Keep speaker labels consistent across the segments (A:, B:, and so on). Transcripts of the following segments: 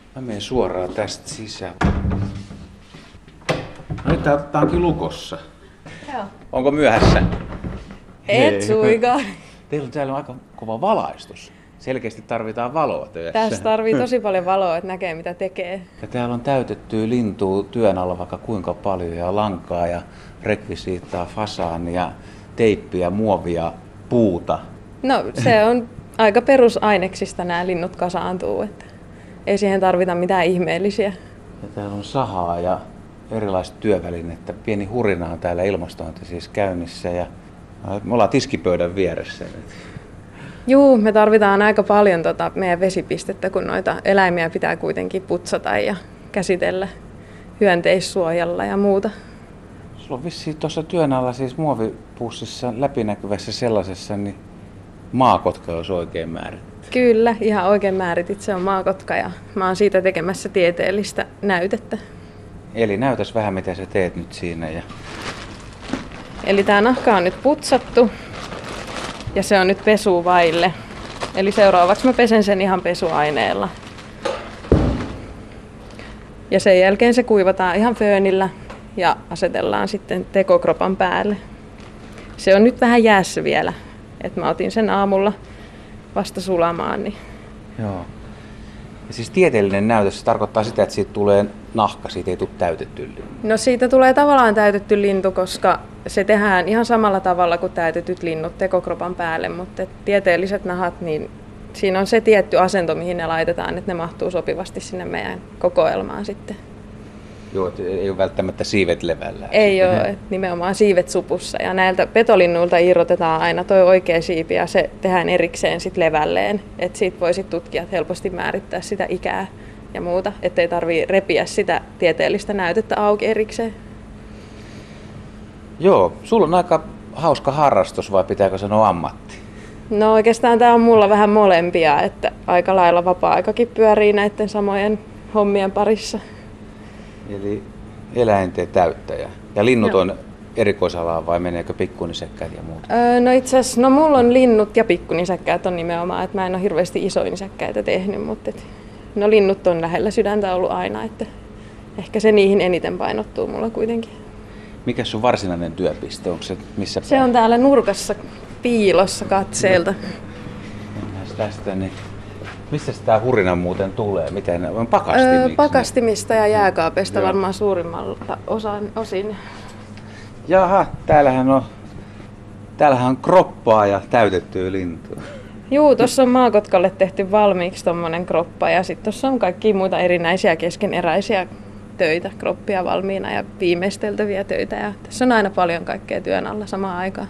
A: Mä menen suoraan tästä sisään. No nyt tää onkin lukossa.
B: Joo.
A: Onko myöhässä?
B: Et suinkaan.
A: Teillä on täällä aika kova valaistus. Selkeästi tarvitaan valoa työssä.
B: Tässä tarvii tosi paljon valoa, että näkee mitä tekee.
A: Ja täällä on täytettyä lintua työn alla vaikka kuinka paljon. Ja lankaa ja rekvisiittaa, fasaania, teippiä, muovia, puuta.
B: No se on aika perusaineksista nämä linnut kasaantuu. Että ei siihen tarvita mitään ihmeellisiä.
A: Ja täällä on sahaa ja erilaista työvälinettä. Pieni hurina on täällä ilmastointi siis käynnissä. Ja me ollaan tiskipöydän vieressä nyt.
B: Juu, me tarvitaan aika paljon meidän vesipistettä, kun noita eläimiä pitää kuitenkin putsata ja käsitellä hyönteissuojalla ja muuta.
A: Sulla on vissiin tuossa työn alla siis muovipussissa läpinäkyvässä sellaisessa, niin maakotka olisi oikein määritetty.
B: Kyllä, ihan oikein määritit. Se on maakotka ja mä oon siitä tekemässä tieteellistä näytettä.
A: Eli näytäs vähän mitä sä teet nyt siinä.
B: Eli tää nahka on nyt putsattu ja se on nyt pesuvaille. Eli seuraavaksi mä pesen sen ihan pesuaineella. Ja sen jälkeen se kuivataan ihan föönillä ja asetellaan sitten tekokropan päälle. Se on nyt vähän jäässä vielä, että mä otin sen aamulla vasta sulamaan. Niin.
A: Joo. Ja siis tieteellinen näytös se tarkoittaa sitä, että siitä tulee nahka, siitä ei tule täytetty lintu.
B: No siitä tulee tavallaan täytetty lintu, koska se tehdään ihan samalla tavalla kuin täytetyt linnut tekokropan päälle, mutta tieteelliset nahat, niin siinä on se tietty asento, mihin ne laitetaan, että ne mahtuu sopivasti sinne meidän kokoelmaan sitten.
A: Joo, että ei ole välttämättä siivet levällä.
B: Ei ole, että nimenomaan siivet supussa. Ja näiltä petolinnuilta irrotetaan aina tuo oikea siipi ja se tehdään erikseen sit levälleen. Että siitä voi sit tutkijat helposti määrittää sitä ikää ja muuta, ettei tarvitse repiä sitä tieteellistä näytettä auki erikseen.
A: Joo, sulla on aika hauska harrastus vai pitääkö sanoa ammatti?
B: No oikeastaan tämä on mulla vähän molempia, että aika lailla vapaa-aikakin pyörii näiden samojen hommien parissa.
A: Eli eläinten täyttäjä. Ja linnut on erikoisalaa vai meneekö pikkunisäkkäät ja muuta?
B: No itse asiassa, no mulla on linnut ja pikkunisäkkäät on nimenomaan, että mä en ole hirveästi isoja nisäkkäitä tehnyt, mutta no linnut on lähellä sydäntä ollut aina, että ehkä se niihin eniten painottuu mulla kuitenkin.
A: Mikä sun varsinainen työpiste? Onko se missä päin?
B: Se on täällä nurkassa piilossa katseelta.
A: Mennään tästä, niin mistä tämä hurina muuten tulee? Miten on pakastimiksi?
B: Pakastimista ja jääkaapista varmaan suurimmalta osin.
A: Jaha, täällähän on kroppaa ja täytettyä lintua.
B: Juu, tuossa on maakotkalle tehty valmiiksi tommonen kroppa ja sitten tuossa on kaikkia muita erinäisiä keskeneräisiä töitä, kroppia valmiina ja viimeisteltäviä töitä. Ja tässä on aina paljon kaikkea työn alla samaan aikaan.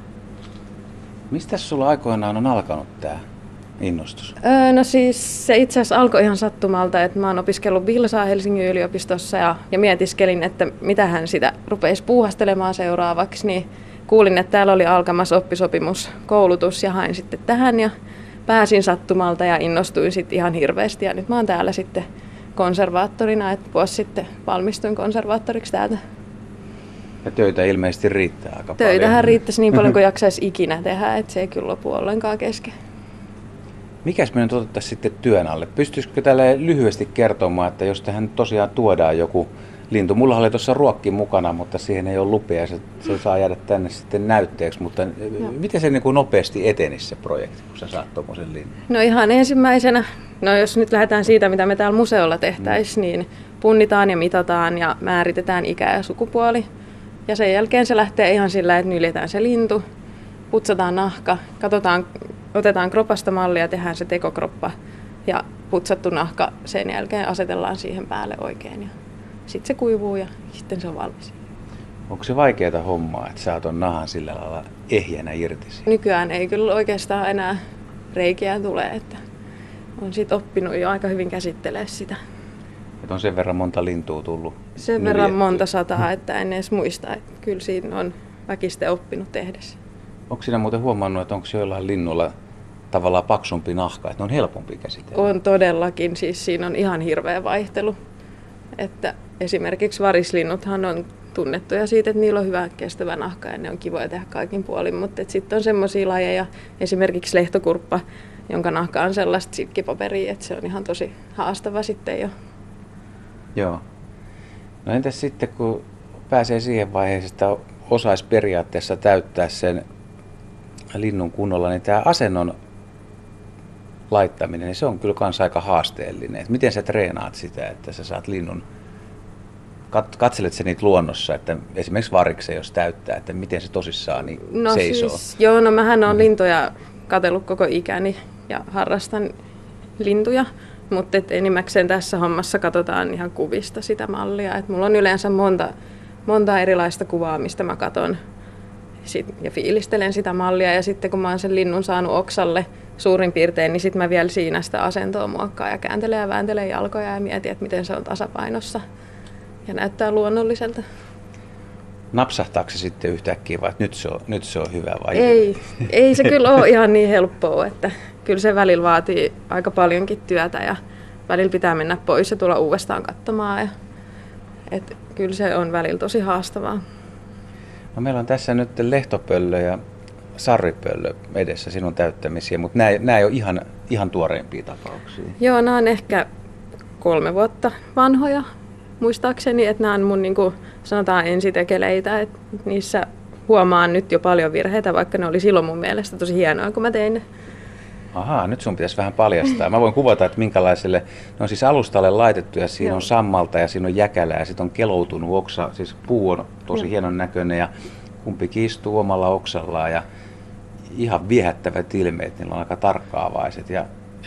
A: Mistä sulla aikoinaan on alkanut tämä innostus?
B: No siis se itse asiassa alkoi ihan sattumalta, että mä oon opiskellut Vilsaa Helsingin yliopistossa ja mietiskelin, että mitähän sitä rupeisi puuhastelemaan seuraavaksi, niin kuulin, että täällä oli alkamassa oppisopimuskoulutus ja hain sitten tähän ja pääsin sattumalta ja innostuin sitten ihan hirveästi ja nyt mä oon täällä sitten konservaattorina, että vuosi sitten valmistuin konservaattoriksi täältä.
A: Ja töitä ilmeisesti riittää aika paljon.
B: Töitähän riittäisi niin paljon kuin jaksaisi ikinä tehdä, että se ei kyllä lopu ollenkaan kesken.
A: Mikäs me nyt otettaisiin sitten työn alle? Pystyisikö tälle lyhyesti kertomaan, että jos tähän tosiaan tuodaan joku lintu. Mulla oli tuossa ruokki mukana, mutta siihen ei ole lupia ja se saa jäädä tänne sitten näytteeksi. Mutta miten se niin kuin nopeasti etenisi se projekti, kun sä saat tuommoisen linnun?
B: No ihan ensimmäisenä, no jos nyt lähdetään siitä, mitä me täällä museolla tehtäisiin, niin punnitaan ja mitataan ja määritetään ikä ja sukupuoli. Ja sen jälkeen se lähtee ihan sillä, että nyljetään se lintu, putsataan nahka, otetaan kropasta mallia, tehdään se tekokroppa ja putsattu nahka sen jälkeen asetellaan siihen päälle oikein. Ja sitten se kuivuu ja sitten se on valmis.
A: Onko se vaikeaa hommaa, että saa ton nahan sillä lailla ehjänä irti?
B: Nykyään ei kyllä oikeastaan enää reikiä tule, että on sit oppinut jo aika hyvin käsittelemään sitä.
A: Että on sen verran monta lintua tullut
B: sen verran monta sataa, että en edes muista. Että kyllä siinä on väkistä oppinut tehdessä.
A: Onko sinä muuten huomannut, että onko joillain linnulla tavallaan paksumpi nahka, että ne on helpompi käsitellä?
B: On todellakin, siis siinä on ihan hirveä vaihtelu. Että esimerkiksi varislinnuthan on tunnettuja siitä, että niillä on hyvä kestävä nahka ja ne on kivoja tehdä kaikin puolin, mutta sitten on semmoisia lajeja, esimerkiksi lehtokurppa, jonka nahka on sellaista silkkipaperia, että se on ihan tosi haastava sitten jo.
A: Joo. No entäs sitten, kun pääsee siihen vaiheeseen, että osaisi periaatteessa täyttää sen linnun kunnolla, niin tämä asennon laittaminen, niin se on kyllä kans aika haasteellinen. Et miten sä treenaat sitä, että sä saat linnun, katselet sä niitä luonnossa, että esimerkiksi variksen jos täyttää, että miten se tosissaan niin seisoo?
B: Siis, joo, no mähän olen lintuja katsellut koko ikäni ja harrastan lintuja, mutta enimmäkseen tässä hommassa katsotaan ihan kuvista sitä mallia. Et mulla on yleensä monta erilaista kuvaa, mistä mä katon ja fiilistelen sitä mallia, ja sitten kun mä oon sen linnun saanut oksalle suurin piirtein, niin sitten mä vielä siinä sitä asentoa muokkaan ja kääntelen ja vääntelen jalkoja ja mietin, että miten se on tasapainossa ja näyttää luonnolliselta.
A: Napsahtaako se sitten yhtäkkiä vai että nyt se on hyvä vai?
B: Ei se kyllä ole ihan niin helppoa, että kyllä se välillä vaatii aika paljonkin työtä ja välillä pitää mennä pois ja tulla uudestaan katsomaan. Et kyllä se on välillä tosi haastavaa.
A: No meillä on tässä nyt lehtopöllö ja sarvipöllö edessä sinun täyttämisiä, mutta nämä ei ole ihan tuoreimpia tapauksia.
B: Joo, nämä on ehkä 3 vuotta vanhoja muistaakseni, että nämä on mun niin kuin sanotaan ensitekeleitä, että niissä huomaan nyt jo paljon virheitä, vaikka ne oli silloin mun mielestä tosi hienoa, kun mä tein ne.
A: Ahaa, nyt sun pitäisi vähän paljastaa. Mä voin kuvata, että minkälaiselle, ne on siis alustalle laitettu ja siinä on sammalta ja siinä on jäkälää ja sitten on keloutunut oksa, siis puu on tosi hienon näköinen ja kumpikin istuu omalla oksallaan ja ihan viehättävät ilmeet, niillä on aika tarkkaavaiset ja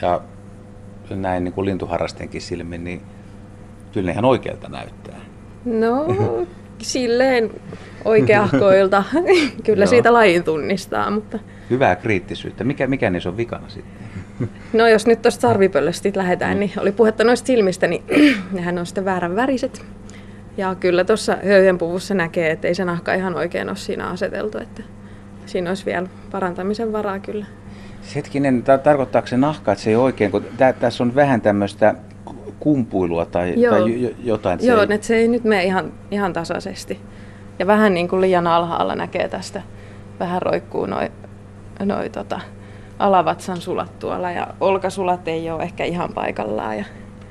A: näin niin kuin lintuharrastenkin silmin, niin kyllä ne ihan oikealta näyttää.
B: No, silleen oikeahkoilta. Kyllä siitä lajin tunnistaa, mutta...
A: Hyvää kriittisyyttä. Mikä niissä on vikana sitten?
B: No jos nyt tuosta sarvipöllöstä lähdetään, niin oli puhetta noista silmistä, niin nehän on sitten väärän väriset. Ja kyllä tuossa höyhenpuvussa näkee, että ei se nahka ihan oikein ole siinä aseteltu, että siinä olisi vielä parantamisen varaa kyllä.
A: Hetkinen, tarkoittaako se nahka, että se ei oikein, kun tässä on vähän tämmöistä kumpuilua tai jotain?
B: Joo, että se ei nyt mene ihan tasaisesti. Ja vähän niin kuin liian alhaalla näkee tästä, vähän roikkuu noi alavatsan sulat tuolla ja olkasulat ei ole ehkä ihan paikallaan.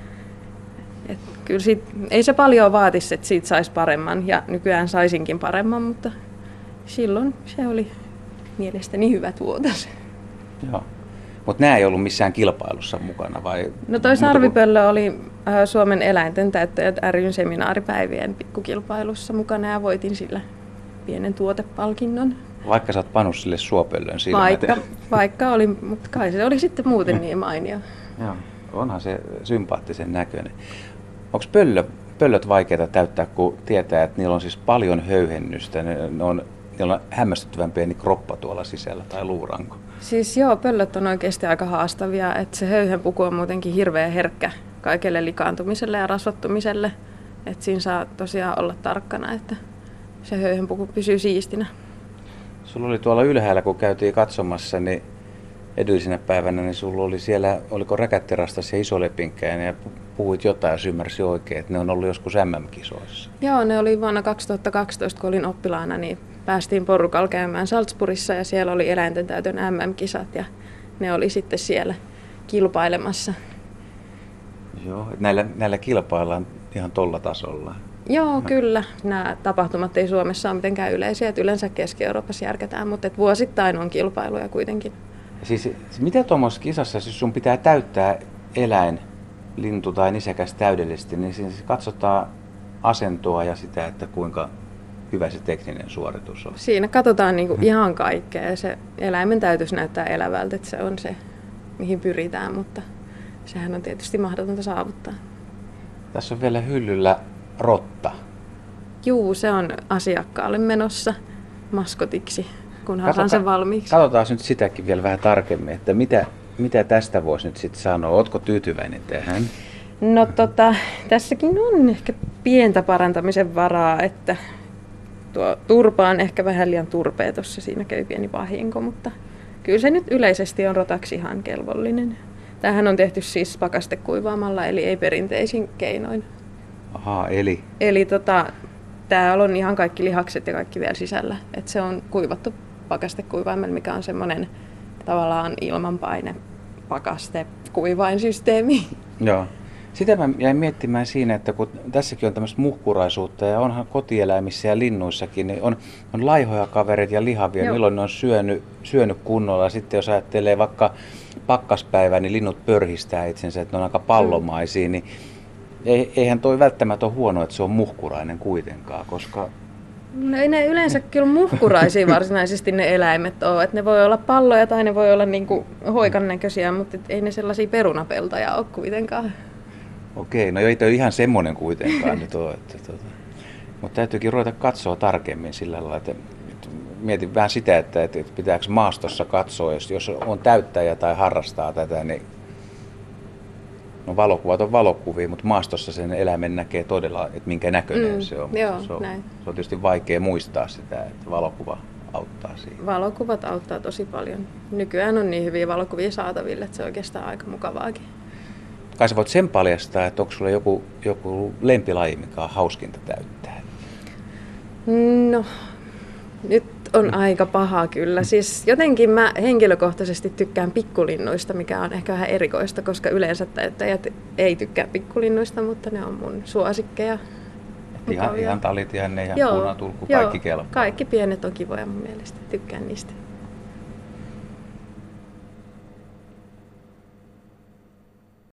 B: Kyllä ei se paljon vaatisi, että siitä saisi paremman ja nykyään saisinkin paremman, mutta silloin se oli mielestäni hyvä tuotos.
A: Joo. Mutta nämä ei ollut missään kilpailussa mukana vai?
B: No toi sarvipöllö oli Suomen eläinten täyttäjät ry:n seminaaripäivien pikkukilpailussa mukana ja voitin sillä pienen tuotepalkinnon.
A: Vaikka sä oot pannut sille suopöllön silmät.
B: Vaikka oli, mutta kai se oli sitten muuten niin mainio.
A: Joo, onhan se sympaattisen näköinen. Onko pöllöt vaikeita täyttää, kun tietää, että niillä on siis paljon höyhennystä, niillä on hämmästyttävän pieni kroppa tuolla sisällä tai luuranko?
B: Siis joo, pöllöt on oikeasti aika haastavia, että se höyhenpuku on muutenkin hirveän herkkä kaikelle likaantumiselle ja rasvattumiselle. Että siinä saa tosiaan olla tarkkana, että se höyhenpuku pysyy siistinä.
A: Sulla oli tuolla ylhäällä, kun käytiin katsomassa, niin edellisenä päivänä, niin sulla oli siellä, oliko Räkätterastas ja Isolepinkäinen ja puhuit jotain, jos ymmärsi oikein, että ne on ollut joskus MM-kisoissa.
B: Joo, ne oli vuonna 2012, kun olin oppilaana, niin päästiin porukalla käymään Salzburgissa ja siellä oli eläinten täytön MM-kisat ja ne oli sitten siellä kilpailemassa.
A: Joo, näillä kilpaillaan ihan tolla tasolla.
B: Joo, kyllä. Nämä tapahtumat ei Suomessa ole mitenkään yleisiä, että yleensä Keski-Euroopassa järkätään, mutta vuosittain on kilpailuja kuitenkin.
A: Siis mitä tuommoisessa kisassa, jos sun pitää täyttää eläin, lintu tai nisäkäs täydellisesti, niin siis katsotaan asentoa ja sitä, että kuinka hyvä se tekninen suoritus on.
B: Siinä katsotaan niinku ihan kaikkea ja se eläimen täytys näyttää elävältä, että se on se, mihin pyritään, mutta sehän on tietysti mahdotonta saavuttaa.
A: Tässä on vielä hyllyllä rotta.
B: Juu, se on asiakkaalle menossa maskotiksi, kunhan saan sen valmiiksi.
A: Katsotaan nyt sitäkin vielä vähän tarkemmin, että mitä tästä voisi nyt sitten sanoa. Ootko tyytyväinen tähän?
B: No tässäkin on ehkä pientä parantamisen varaa, että tuo turpa on ehkä vähän liian turpea tuossa, siinä käy pieni vahinko, mutta kyllä se nyt yleisesti on rotaksi ihan kelvollinen. Tämähän on tehty siis pakastekuivaamalla, eli ei perinteisin keinoin.
A: Ahaa, eli?
B: Eli täällä on ihan kaikki lihakset ja kaikki vielä sisällä. Et se on kuivattu pakastekuivaimella, mikä on semmoinen tavallaan ilmanpaine pakaste kuivainsysteemi.
A: Joo. Sitä mä jäin miettimään siinä, että kun tässäkin on tämmöistä muhkuraisuutta ja onhan kotieläimissä ja linnuissakin, niin on laihoja kavereita ja lihavia, milloin ne on syönyt kunnolla. Sitten jos ajattelee vaikka pakkaspäivää, niin linnut pörhistää itsensä, että ne on aika pallomaisia, niin eihän toi välttämättä ole huono, että se on muhkurainen kuitenkaan, koska...
B: No ei ne yleensä kyllä muhkuraisia varsinaisesti ne eläimet ole. Että ne voi olla palloja tai ne voi olla niinku hoikan näköisiä, mutta ei ne sellaisia perunapeltoja ole kuitenkaan.
A: Okei, no ei toi ihan semmoinen kuitenkaan nyt ole. Mutta täytyykin ruveta katsoa tarkemmin sillä lailla, että mietin vähän sitä, että pitääkö maastossa katsoa, jos on täyttäjä tai harrastaa tätä, niin no valokuvat on valokuvia, mutta maastossa sen eläimen näkee todella, että minkä näköinen se on.
B: Joo,
A: se on
B: näin.
A: tietysti vaikea muistaa sitä, että valokuva auttaa siihen.
B: Valokuvat auttaa tosi paljon. Nykyään on niin hyviä valokuvia saatavilla, että se on oikeastaan aika mukavaakin.
A: Kai sä voit sen paljastaa, että onko sulla joku lempilaji, mikä on hauskinta täyttää?
B: No, nyt on aika paha kyllä. Siis jotenkin mä henkilökohtaisesti tykkään pikkulinnuista, mikä on ehkä vähän erikoista, koska yleensä täyttäjät ei tykkää pikkulinnuista, mutta ne on mun suosikkeja.
A: Ihan talitiainen ja punatulkku, kaikki kelpaa.
B: Kaikki pienet on kivoja mun mielestä, tykkään niistä.